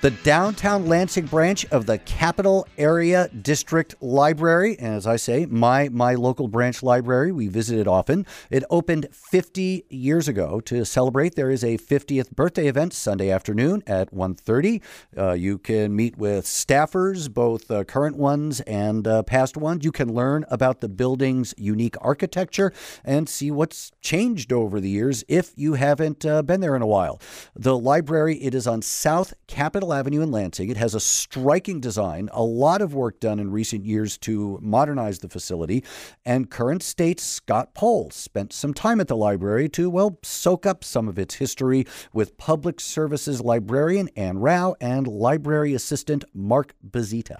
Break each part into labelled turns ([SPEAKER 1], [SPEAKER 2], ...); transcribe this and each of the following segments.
[SPEAKER 1] the downtown Lansing branch of the Capital Area District Library. And as I say, my local branch library, we visit it often. It opened 50 years ago. To celebrate, there is a 50th birthday event Sunday afternoon at 1:30. You can meet with staffers, both current ones and past ones. You can learn about the building's unique architecture and see what's changed over the years if you haven't been there in a while. The library, it is on South Capitol Avenue in Lansing. It has a striking design, a lot of work done in recent years to modernize the facility, and current state Scott Pohl spent some time at the library to, well, soak up some of its history with Public Services librarian Ann Rao and library assistant Mark Bezita.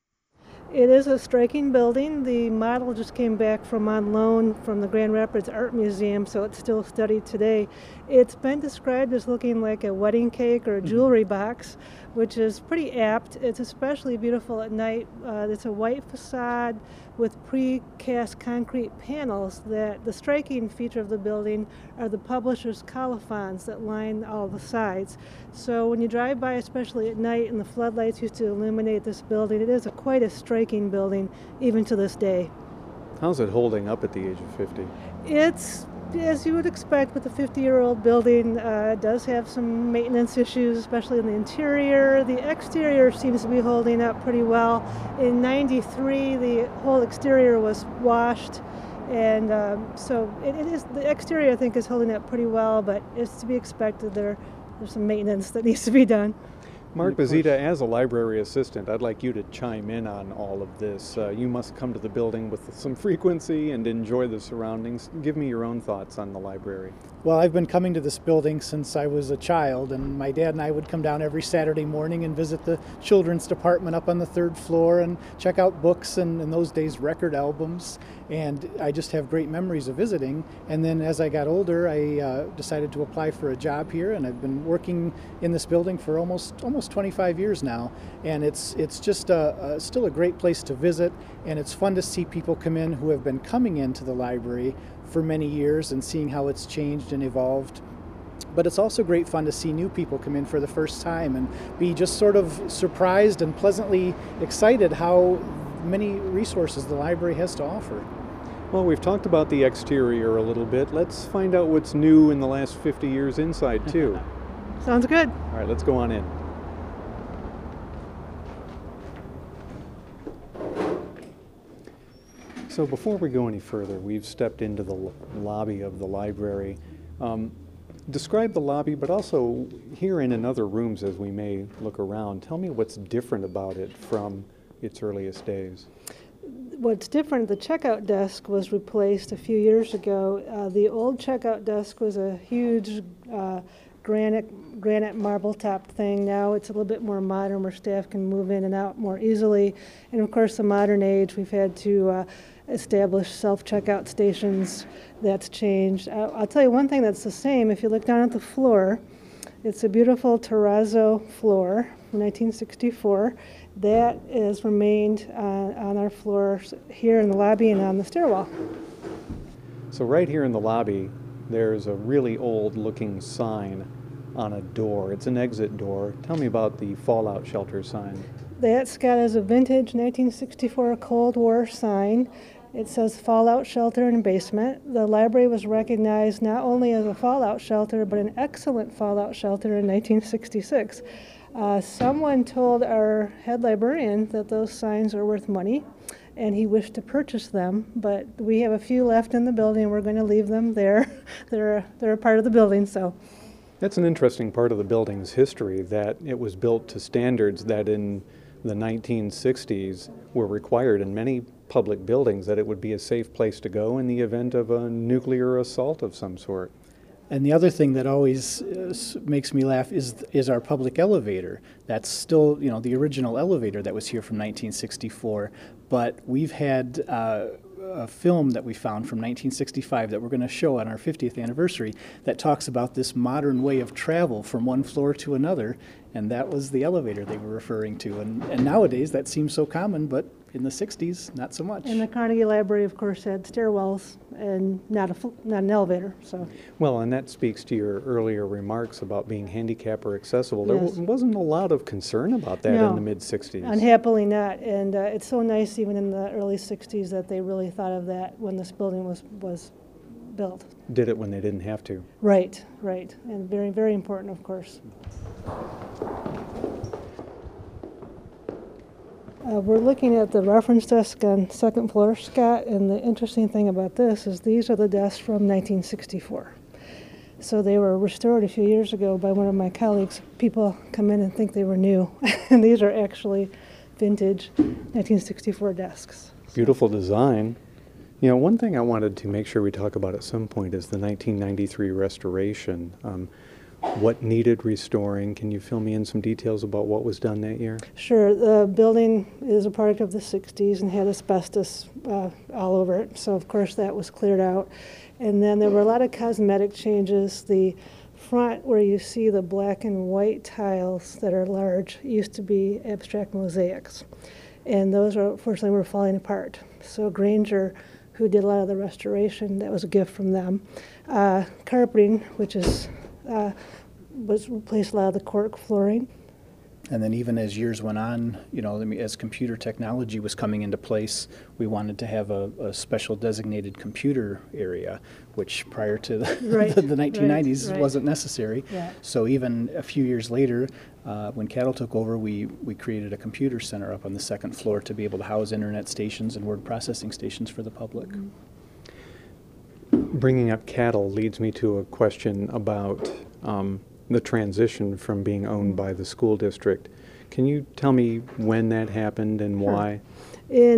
[SPEAKER 2] It is a striking building. The model just came back from on loan from the Grand Rapids Art Museum, so it's still studied today. It's been described as looking like a wedding cake or a jewelry box, which is pretty apt. It's especially beautiful at night. It's a white facade with precast concrete panels. That the striking feature of the building are the publisher's colophons that line all the sides. So when you drive by, especially at night, and the floodlights used to illuminate this building, it is quite a striking building, even to this day.
[SPEAKER 3] How's it holding up at the age of 50?
[SPEAKER 2] It's, as you would expect with a 50-year-old building, it does have some maintenance issues, especially in the interior. The exterior seems to be holding up pretty well. In '93, the whole exterior was washed, and so it is. The exterior, I think, is holding up pretty well, but it's to be expected. There's some maintenance that needs to be done.
[SPEAKER 3] Mark Bezita, as a library assistant, I'd like you to chime in on all of this. You must come to the building with some frequency and enjoy the surroundings. Give me your own thoughts on the library.
[SPEAKER 4] Well, I've been coming to this building since I was a child, and my dad and I would come down every Saturday morning and visit the children's department up on the third floor and check out books and, in those days, record albums. And I just have great memories of visiting. And then as I got older, I decided to apply for a job here, and I've been working in this building for almost 25 years now. And it's just still a great place to visit, and it's fun to see people come in who have been coming into the library for many years and seeing how it's changed and evolved. But it's also great fun to see new people come in for the first time and be just sort of surprised and pleasantly excited how many resources the library has to offer.
[SPEAKER 3] Well, we've talked about the exterior a little bit. Let's find out what's new in the last 50 years inside, too.
[SPEAKER 2] Sounds good.
[SPEAKER 3] All right, let's go on in. So before we go any further, we've stepped into the lobby of the library. Describe the lobby, but also here and in other rooms as we may look around. Tell me what's different about it from its earliest days.
[SPEAKER 2] What's different, the checkout desk was replaced a few years ago. The old checkout desk was a huge granite marble top thing. Now it's a little bit more modern where staff can move in and out more easily. And of course, the modern age, we've had to establish self-checkout stations. That's changed. I'll tell you one thing that's the same. If you look down at the floor, it's a beautiful terrazzo floor from 1964. That has remained on our floors here in the lobby and on the stairwell.
[SPEAKER 3] So right here in the lobby, there's a really old-looking sign on a door. It's an exit door. Tell me about the fallout shelter sign.
[SPEAKER 2] That, Scott, is a vintage 1964 Cold War sign. It says fallout shelter and basement. The library was recognized not only as a fallout shelter, but an excellent fallout shelter in 1966. Someone told our head librarian that those signs are worth money, and he wished to purchase them, but we have a few left in the building. We're going to leave them there. They're a part of the building, so.
[SPEAKER 3] That's an interesting part of the building's history, that it was built to standards that in the 1960s were required in many public buildings, that it would be a safe place to go in the event of a nuclear assault of some sort.
[SPEAKER 4] And the other thing that always makes me laugh is our public elevator. That's still, the original elevator that was here from 1964. But we've had a film that we found from 1965 that we're going to show on our 50th anniversary that talks about this modern way of travel from one floor to another. And that was the elevator they were referring to. And nowadays that seems so common, but in the 60s, not so much.
[SPEAKER 2] And the Carnegie Library, of course, had stairwells and not an elevator. So
[SPEAKER 3] Well, and that speaks to your earlier remarks about being handicap or accessible.
[SPEAKER 2] Yes.
[SPEAKER 3] There wasn't a lot of concern about that
[SPEAKER 2] No.
[SPEAKER 3] in the mid-60s.
[SPEAKER 2] unhappily not. And it's so nice, even in the early 60s, that they really thought of that when this building was built.
[SPEAKER 3] Did it when they didn't have to.
[SPEAKER 2] Right, right. And very, very important, of course. We're looking at the reference desk on second floor, Scott, and the interesting thing about this is these are the desks from 1964. So they were restored a few years ago by one of my colleagues. People come in and think they were new, and these are actually vintage 1964 desks.
[SPEAKER 3] Beautiful design. You know, one thing I wanted to make sure we talk about at some point is the 1993 restoration. What needed restoring? Can you fill me in some details about what was done that year?
[SPEAKER 2] Sure, the building is a product of the 60s and had asbestos all over it, so of course that was cleared out. And then there were a lot of cosmetic changes. The front where you see the black and white tiles that are large used to be abstract mosaics, and those are unfortunately were falling apart. So Granger, who did a lot of the restoration, that was a gift from them. Carpeting, which is was replaced a lot of the cork flooring.
[SPEAKER 4] And then even as years went on, you know, as computer technology was coming into place, we wanted to have a special designated computer area, which prior to
[SPEAKER 2] Right,
[SPEAKER 4] the 1990s
[SPEAKER 2] right.
[SPEAKER 4] wasn't necessary.
[SPEAKER 2] Yeah.
[SPEAKER 4] So even a few years later, when Cattle took over, we created a computer center up on the second floor to be able to house internet stations and word processing stations for the public.
[SPEAKER 3] Bringing up Cattle leads me to a question about the transition from being owned by the school district. Can you tell me when that happened and why?
[SPEAKER 2] In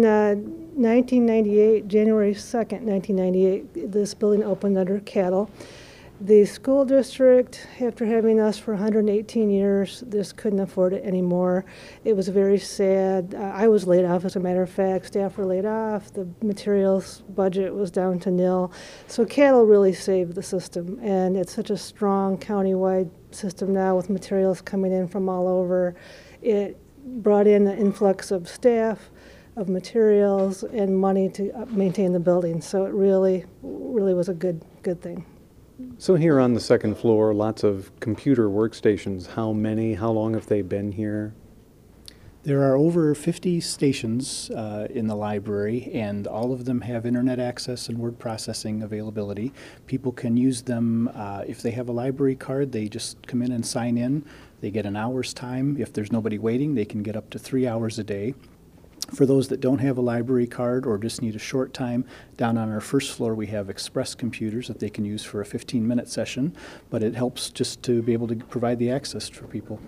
[SPEAKER 2] 1998, January 2nd, 1998, this building opened under Cattle. The school district, after having us for 118 years, just couldn't afford it anymore. It was very sad. I was laid off, as a matter of fact. Staff were laid off. The materials budget was down to nil. So Cattle really saved the system, and it's such a strong countywide system now with materials coming in from all over. It brought in an influx of staff, of materials, and money to maintain the building. So it really was a good thing.
[SPEAKER 3] So here on the second floor, lots of computer workstations. How many? How long have they been here?
[SPEAKER 4] There are over 50 stations in the library, and all of them have internet access and word processing availability. People can use them if they have a library card. They just come in and sign in. They get an hour's time. If there's nobody waiting, they can get up to 3 hours a day. For those that don't have a library card or just need a short time, down on our first floor we have express computers that they can use for a 15-minute session, but it helps just to be able to provide the access for people.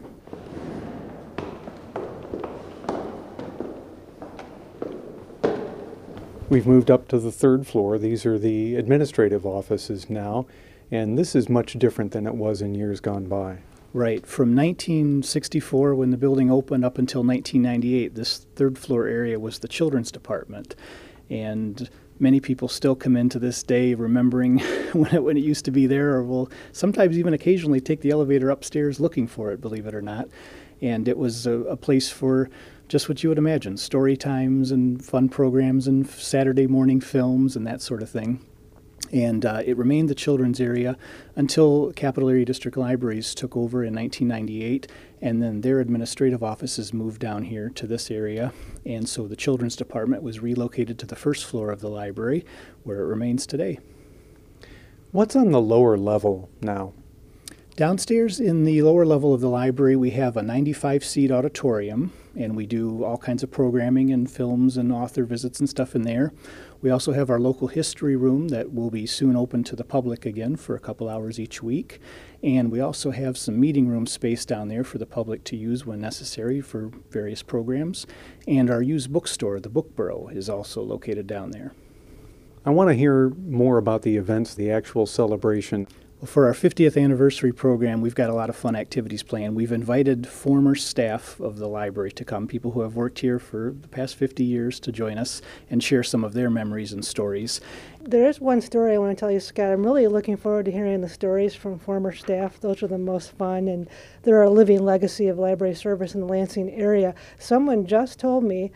[SPEAKER 3] We've moved up to the third floor. These are the administrative offices now, and this is much different than it was in years gone by.
[SPEAKER 4] Right. From 1964, when the building opened, up until 1998, this third floor area was the children's department. And many people still come in to this day remembering when it used to be there, or will sometimes even occasionally take the elevator upstairs looking for it, believe it or not. And it was a place for just what you would imagine, story times and fun programs and Saturday morning films and that sort of thing. And it remained the children's area until Capital Area District Libraries took over in 1998, and then their administrative offices moved down here to this area. And so the children's department was relocated to the first floor of the library, where it remains today.
[SPEAKER 3] What's on the lower level now?
[SPEAKER 4] Downstairs in the lower level of the library, we have a 95-seat auditorium, and we do all kinds of programming and films and author visits and stuff in there. We also have our local history room that will be soon open to the public again for a couple hours each week. And we also have some meeting room space down there for the public to use when necessary for various programs. And our used bookstore, the Book Bureau, is also located down there.
[SPEAKER 3] I want to hear more about the events, the actual celebration.
[SPEAKER 4] Well, for our 50th anniversary program, we've got a lot of fun activities planned. We've invited former staff of the library to come, people who have worked here for the past 50 years, to join us and share some of their memories and stories.
[SPEAKER 2] There is one story I want to tell you, Scott. I'm really looking forward to hearing the stories from former staff. Those are the most fun, and they're a living legacy of library service in the Lansing area. Someone just told me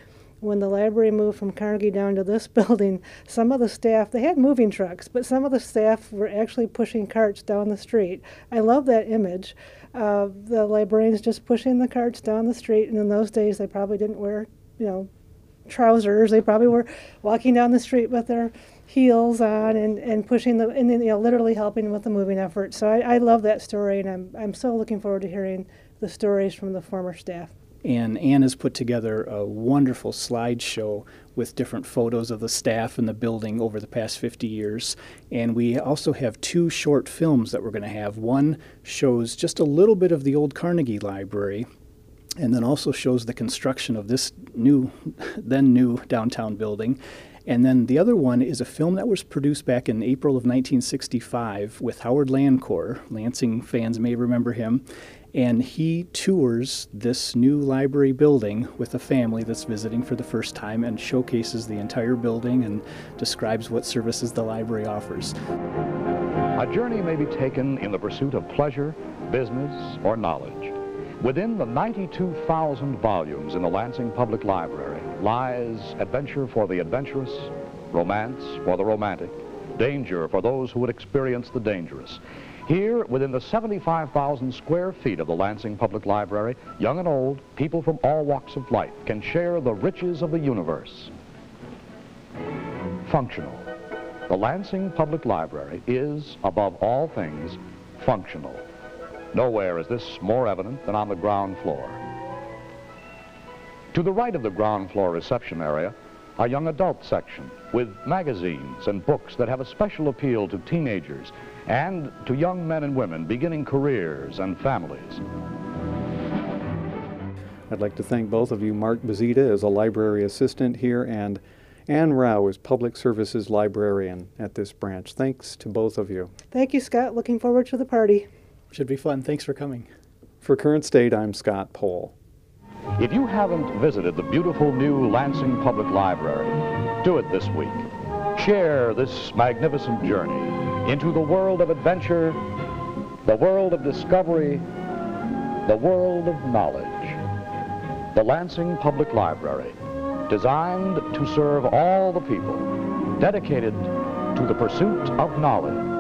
[SPEAKER 2] when the library moved from Carnegie down to this building, some of the staff, they had moving trucks, but some of the staff were actually pushing carts down the street. I love that image. The librarians just pushing the carts down the street, and in those days they probably didn't wear, trousers. They probably were walking down the street with their heels on and pushing and literally helping with the moving effort. So I love that story, and I'm so looking forward to hearing the stories from the former staff.
[SPEAKER 4] And Ann has put together a wonderful slideshow with different photos of the staff and the building over the past 50 years. And we also have 2 short films that we're going to have. One shows just a little bit of the old Carnegie Library, and then also shows the construction of this new downtown building. And then the other one is a film that was produced back in April of 1965 with Howard Lancourt. Lansing fans may remember him. And he tours this new library building with a family that's visiting for the first time and showcases the entire building and describes what services the library offers.
[SPEAKER 5] A journey may be taken in the pursuit of pleasure, business, or knowledge. Within the 92,000 volumes in the Lansing Public Library lies adventure for the adventurous, romance for the romantic, danger for those who would experience the dangerous. Here, within the 75,000 square feet of the Lansing Public Library, young and old, people from all walks of life can share the riches of the universe. Functional. The Lansing Public Library is, above all things, functional. Nowhere is this more evident than on the ground floor. To the right of the ground floor reception area, a young adult section with magazines and books that have a special appeal to teenagers and to young men and women beginning careers and families.
[SPEAKER 3] I'd like to thank both of you. Mark Bazita is a library assistant here, and Ann Rao is Public Services Librarian at this branch. Thanks to both of you.
[SPEAKER 2] Thank you, Scott. Looking forward to the party.
[SPEAKER 4] Should be fun. Thanks for coming.
[SPEAKER 3] For Current State, I'm Scott Pohl.
[SPEAKER 5] If you haven't visited the beautiful new Lansing Public Library, do it this week. Share this magnificent journey into the world of adventure, the world of discovery, the world of knowledge. The Lansing Public Library, designed to serve all the people, dedicated to the pursuit of knowledge.